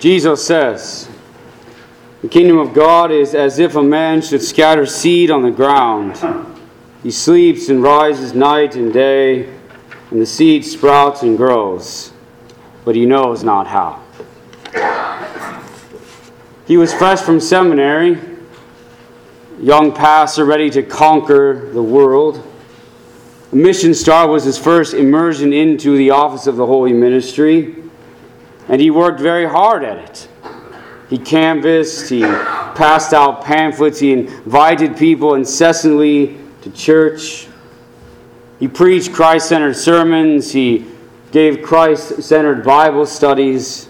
Jesus says, "The kingdom of God is as if a man should scatter seed on the ground. He sleeps and rises night and day, and the seed sprouts and grows, but he knows not how." He was fresh from seminary, young pastor ready to conquer the world. A mission star was his first immersion into the office of the holy ministry, and he worked very hard at it. He canvassed, he passed out pamphlets, he invited people incessantly to church. He preached Christ-centered sermons, he gave Christ-centered Bible studies.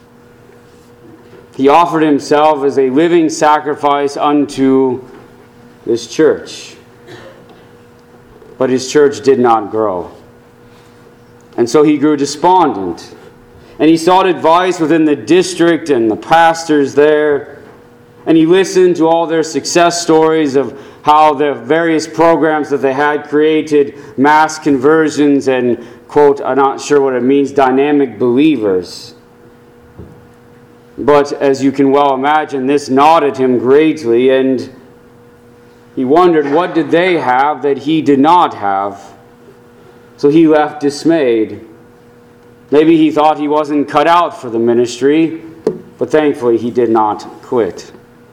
He offered himself as a living sacrifice unto this church. But his church did not grow. And so he grew despondent. And he sought advice within the district and the pastors there. And he listened to all their success stories of how the various programs that they had created mass conversions and, quote, I'm not sure what it means, dynamic believers. But as you can well imagine, this gnawed him greatly, and he wondered what did they have that he did not have. So he left dismayed. Maybe he thought he wasn't cut out for the ministry, but thankfully he did not quit.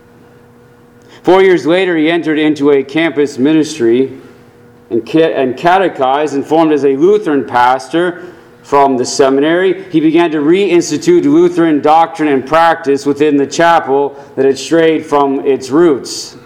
4 years later, he entered into a campus ministry and catechized and formed as a Lutheran pastor from the seminary. He began to reinstitute Lutheran doctrine and practice within the chapel that had strayed from its roots.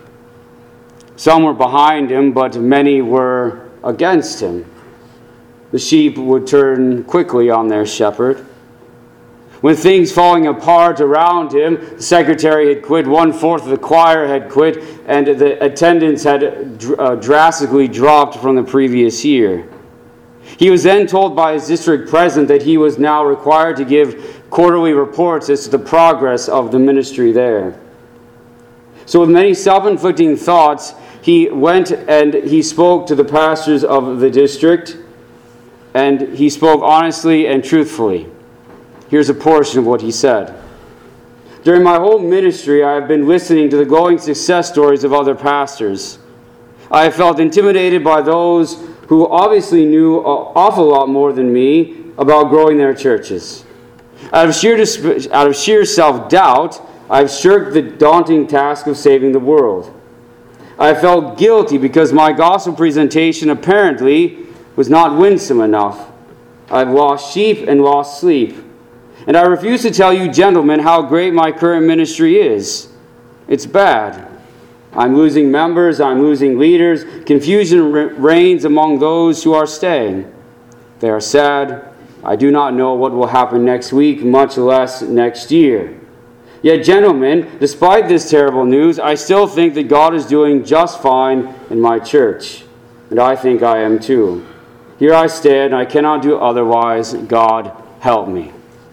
Some were behind him, but many were against him. The sheep would turn quickly on their shepherd. When things falling apart around him, the secretary had quit, 1/4 of the choir had quit, and the attendance had drastically dropped from the previous year. He was then told by his district president that he was now required to give quarterly reports as to the progress of the ministry there. So with many self-inflicting thoughts, he went and he spoke to the pastors of the district, and he spoke honestly and truthfully. Here's a portion of what he said. "During my whole ministry, I have been listening to the glowing success stories of other pastors. I have felt intimidated by those who obviously knew an awful lot more than me about growing their churches. Out of sheer self-doubt, I have shirked the daunting task of saving the world. I have felt guilty because my gospel presentation apparently was not winsome enough. I have lost sheep and lost sleep. And I refuse to tell you, gentlemen, how great my current ministry is. It's bad. I'm losing members, I'm losing leaders. Confusion reigns among those who are staying. They are sad. I do not know what will happen next week, much less next year. Yet, gentlemen, despite this terrible news, I still think that God is doing just fine in my church. And I think I am too. Here I stand, and I cannot do otherwise. God help me."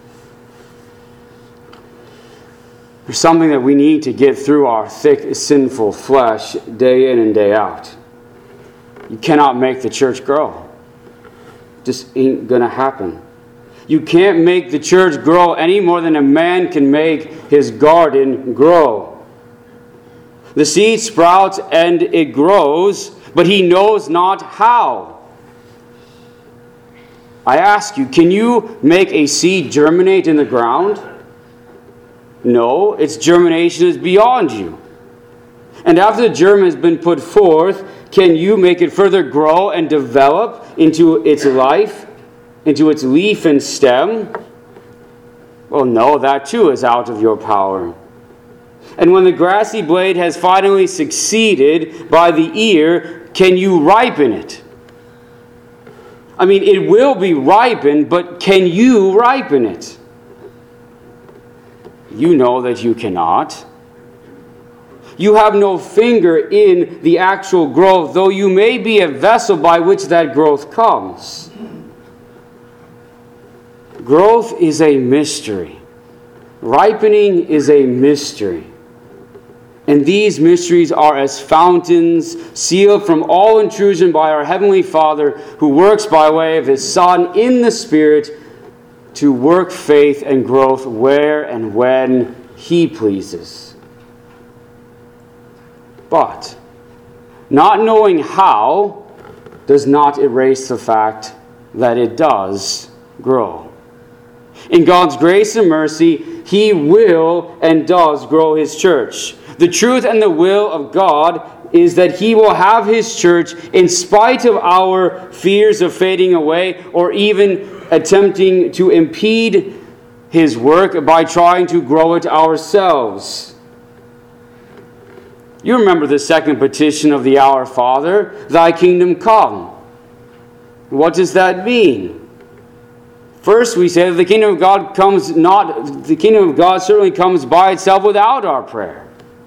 There's something that we need to get through our thick, sinful flesh day in and day out. You cannot make the church grow. It just ain't going to happen. You can't make the church grow any more than a man can make his garden grow. The seed sprouts and it grows, but he knows not how. I ask you, can you make a seed germinate in the ground? No, its germination is beyond you. And after the germ has been put forth, can you make it further grow and develop into its life, into its leaf and stem? Well, no, that too is out of your power. And when the grassy blade has finally succeeded by the ear, can you ripen it? I mean, it will be ripened, but can you ripen it? You know that you cannot. You have no finger in the actual growth, though you may be a vessel by which that growth comes. Growth is a mystery. Ripening is a mystery. And these mysteries are as fountains sealed from all intrusion by our Heavenly Father, who works by way of His Son in the Spirit to work faith and growth where and when He pleases. But not knowing how does not erase the fact that it does grow. In God's grace and mercy, He will and does grow His church. The truth and the will of God is that He will have His church in spite of our fears of fading away or even attempting to impede His work by trying to grow it ourselves. You remember the second petition of the Our Father, Thy kingdom come. What does that mean? First, we say that the kingdom of God certainly comes by itself without our prayer.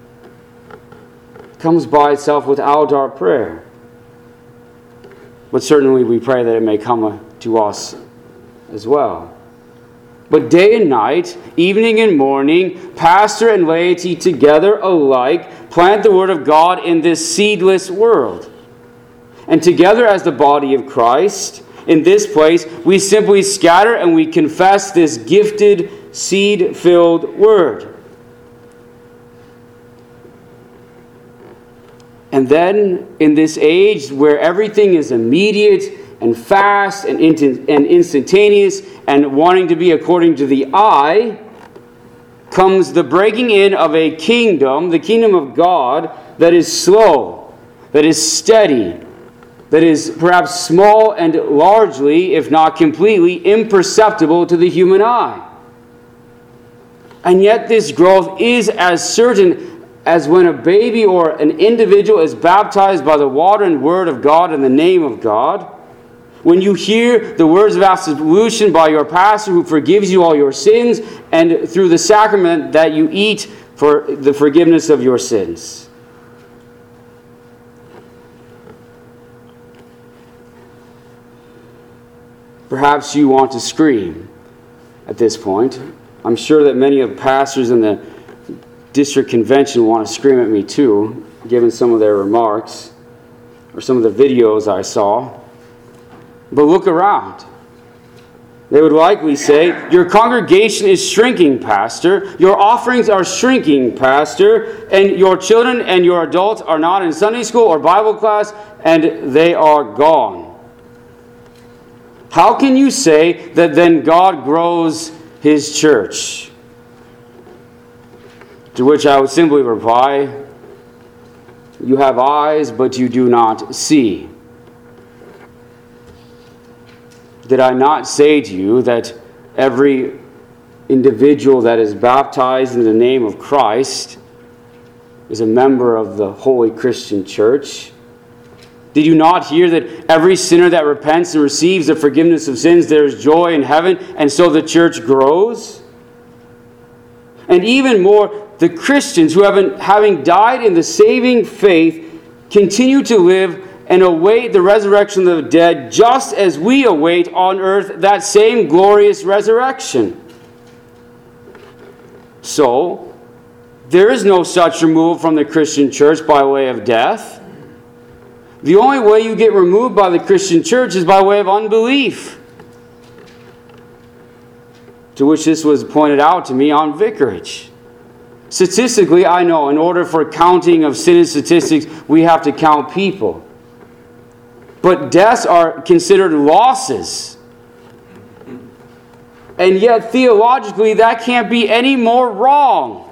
It comes by itself without our prayer. But certainly we pray that it may come to us as well. But day and night, evening and morning, pastor and laity together alike plant the word of God in this seedless world. And together as the body of Christ, in this place, we simply scatter and we confess this gifted, seed-filled word. And then, in this age where everything is immediate and fast and instantaneous and wanting to be according to the eye, comes the breaking in of a kingdom, the kingdom of God, that is slow, that is steady, that is perhaps small and largely, if not completely, imperceptible to the human eye. And yet this growth is as certain as when a baby or an individual is baptized by the water and word of God in the name of God. When you hear the words of absolution by your pastor who forgives you all your sins, and through the sacrament that you eat for the forgiveness of your sins. Perhaps you want to scream at this point. I'm sure that many of the pastors in the district convention want to scream at me too, given some of their remarks or some of the videos I saw. But look around. They would likely say, your congregation is shrinking, Pastor. Your offerings are shrinking, Pastor. And your children and your adults are not in Sunday school or Bible class, and they are gone. How can you say that then God grows His church? To which I would simply reply, you have eyes, but you do not see. Did I not say to you that every individual that is baptized in the name of Christ is a member of the Holy Christian Church? Did you not hear that every sinner that repents and receives the forgiveness of sins, there is joy in heaven, and so the church grows? And even more, the Christians who having died in the saving faith continue to live and await the resurrection of the dead, just as we await on earth that same glorious resurrection. So, there is no such removal from the Christian church by way of death. The only way you get removed by the Christian church is by way of unbelief. To which this was pointed out to me on vicarage. Statistically, I know in order for counting of sin and statistics, we have to count people. But deaths are considered losses. And yet, theologically, that can't be any more wrong.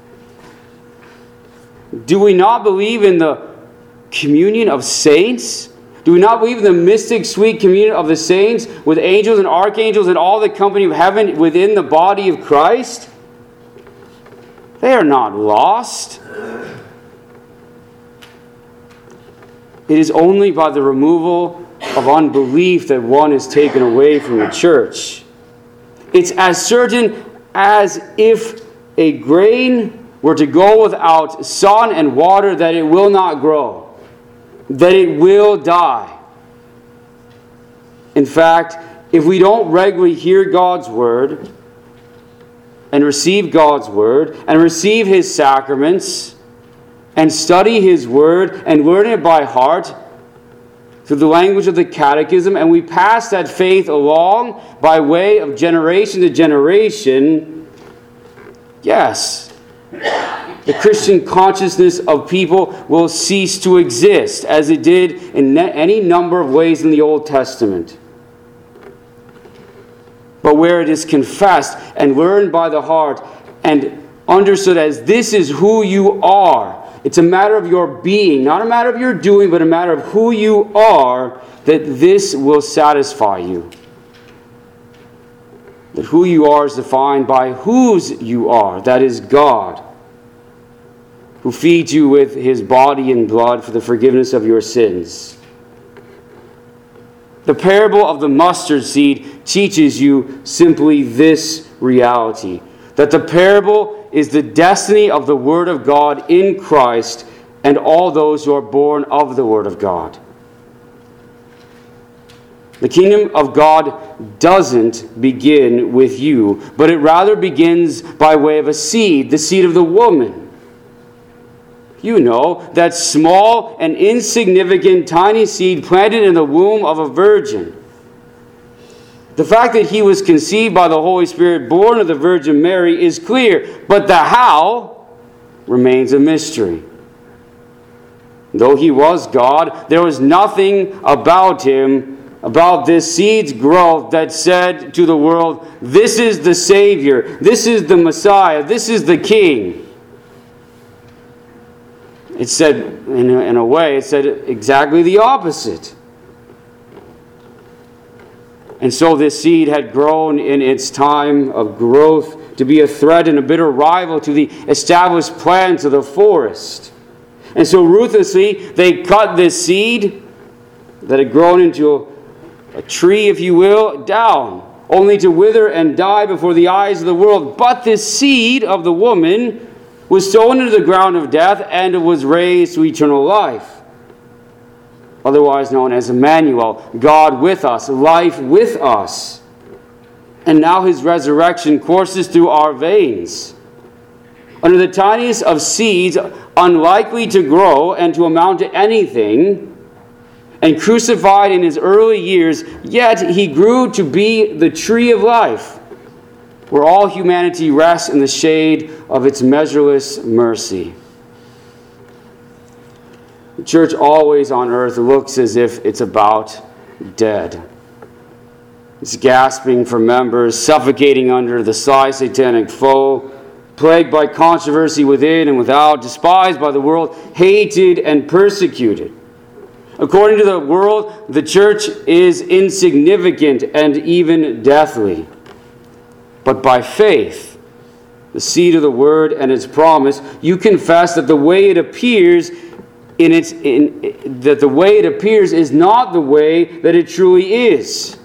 Do we not believe in the communion of saints? Do we not believe in the mystic, sweet communion of the saints with angels and archangels and all the company of heaven within the body of Christ? They are not lost. It is only by the removal of unbelief that one is taken away from the church. It's as certain as if a grain were to go without sun and water that it will not grow, that it will die. In fact, if we don't regularly hear God's word and receive God's word and receive His sacraments and study His word and learn it by heart, through the language of the Catechism, and we pass that faith along by way of generation to generation, yes, the Christian consciousness of people will cease to exist, as it did in any number of ways in the Old Testament. But where it is confessed and learned by the heart and understood as this is who you are, it's a matter of your being, not a matter of your doing, but a matter of who you are, that this will satisfy you. That who you are is defined by whose you are, that is God, who feeds you with his body and blood for the forgiveness of your sins. The parable of the mustard seed teaches you simply this reality, that the parable is the destiny of the Word of God in Christ and all those who are born of the Word of God. The kingdom of God doesn't begin with you, but it rather begins by way of a seed, the seed of the woman. You know, that small and insignificant tiny seed planted in the womb of a virgin. The fact that he was conceived by the Holy Spirit, born of the Virgin Mary, is clear, but the how remains a mystery. Though he was God, there was nothing about him, about this seed's growth, that said to the world, this is the Savior, this is the Messiah, this is the King. It said, in a way, it said exactly the opposite. And so this seed had grown in its time of growth to be a threat and a bitter rival to the established plants of the forest. And so ruthlessly they cut this seed that had grown into a tree, if you will, down, only to wither and die before the eyes of the world. But this seed of the woman was sown into the ground of death, and it was raised to eternal life. Otherwise known as Emmanuel, God with us, life with us. And now his resurrection courses through our veins. Under the tiniest of seeds, unlikely to grow and to amount to anything, and crucified in his early years, yet he grew to be the tree of life, where all humanity rests in the shade of its measureless mercy. The church always on earth looks as if it's about dead. It's gasping for members, suffocating under the sly satanic foe, plagued by controversy within and without, despised by the world, hated and persecuted. According to the world, the church is insignificant and even deathly. But by faith, the seed of the word and its promise, you confess that the way it appears that the way it appears is not the way that it truly is.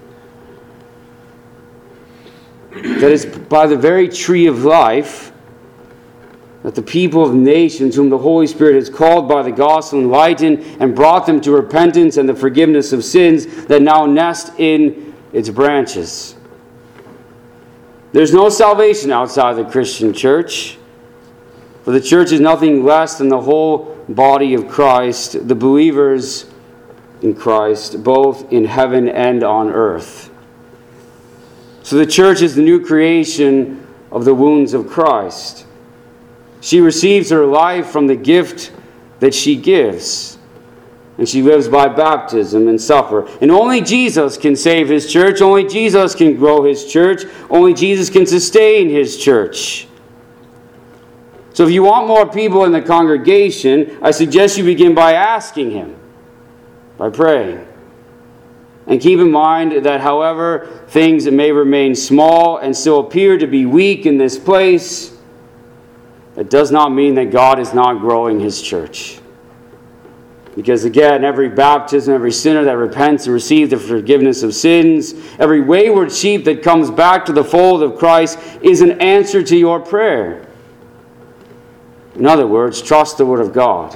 That is by the very tree of life that the people of nations whom the Holy Spirit has called by the gospel, enlightened and brought them to repentance and the forgiveness of sins, that now nest in its branches. There's no salvation outside the Christian church, for the church is nothing less than the whole body of Christ, the believers in Christ, both in heaven and on earth. So the church is the new creation of the wounds of Christ. She receives her life from the gift that she gives, and she lives by baptism and supper. And only Jesus can save his church, only Jesus can grow his church, only Jesus can sustain his church. So if you want more people in the congregation, I suggest you begin by asking him, by praying. And keep in mind that however things may remain small and still appear to be weak in this place, it does not mean that God is not growing his church. Because again, every baptism, every sinner that repents and receives the forgiveness of sins, every wayward sheep that comes back to the fold of Christ is an answer to your prayer. In other words, trust the Word of God.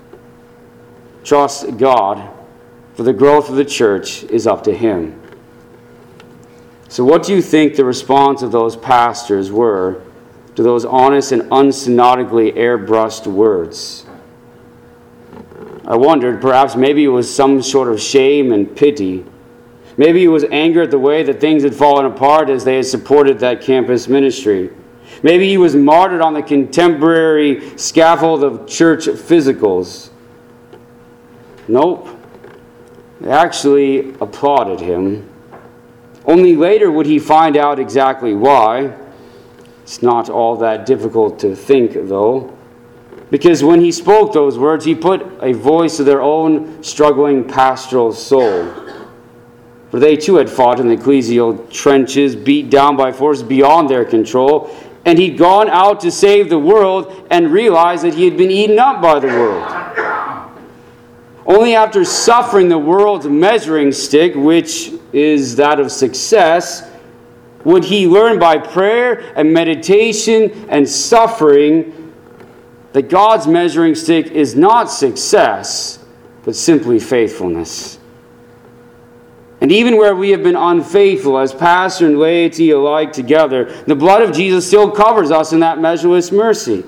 Trust God, for the growth of the church is up to him. So what do you think the response of those pastors were to those honest and unsynodically airbrushed words? I wondered, perhaps maybe it was some sort of shame and pity. Maybe it was anger at the way that things had fallen apart as they had supported that campus ministry. Maybe he was martyred on the contemporary scaffold of church physicals. Nope. They actually applauded him. Only later would he find out exactly why. It's not all that difficult to think, though. Because when he spoke those words, he put a voice to their own struggling pastoral soul. For they too had fought in the ecclesial trenches, beat down by forces beyond their control, and he'd gone out to save the world and realized that he had been eaten up by the world. Only after suffering the world's measuring stick, which is that of success, would he learn by prayer and meditation and suffering that God's measuring stick is not success, but simply faithfulness. And even where we have been unfaithful as pastor and laity alike together, the blood of Jesus still covers us in that measureless mercy.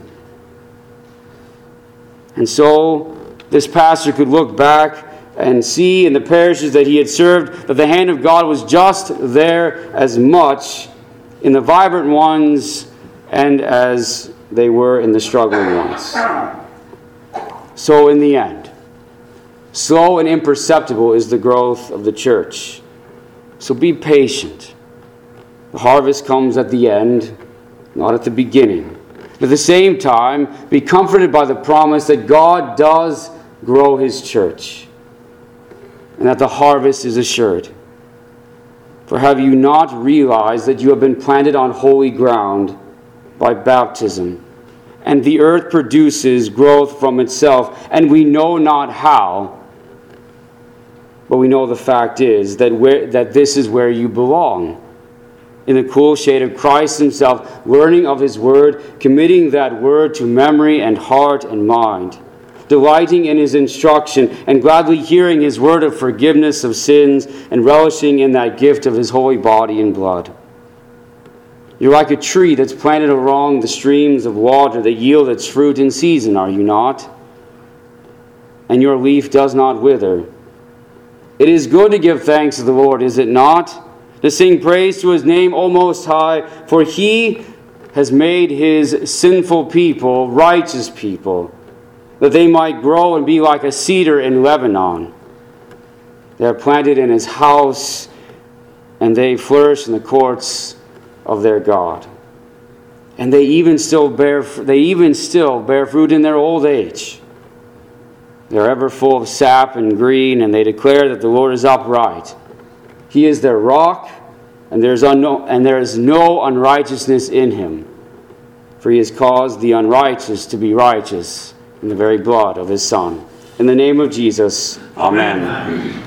And so this pastor could look back and see in the parishes that he had served that the hand of God was just there as much in the vibrant ones and as they were in the struggling ones. So in the end, slow and imperceptible is the growth of the church. So be patient. The harvest comes at the end, not at the beginning. At the same time, be comforted by the promise that God does grow his church, and that the harvest is assured. For have you not realized that you have been planted on holy ground by baptism, and the earth produces growth from itself, and we know not how, but we know the fact is that this is where you belong, in the cool shade of Christ himself, learning of his word, committing that word to memory and heart and mind, delighting in his instruction, and gladly hearing his word of forgiveness of sins, and relishing in that gift of his holy body and blood. You're like a tree that's planted along the streams of water that yield its fruit in season, are you not? And your leaf does not wither. It is good to give thanks to the Lord, is it not? To sing praise to his name, O Most High, for he has made his sinful people righteous people, that they might grow and be like a cedar in Lebanon. They are planted in his house, and they flourish in the courts of their God. And they even still bear fruit in their old age. They are ever full of sap and green, and they declare that the Lord is upright. He is their rock, and there is no unrighteousness in him. For he has caused the unrighteous to be righteous in the very blood of his Son. In the name of Jesus, Amen.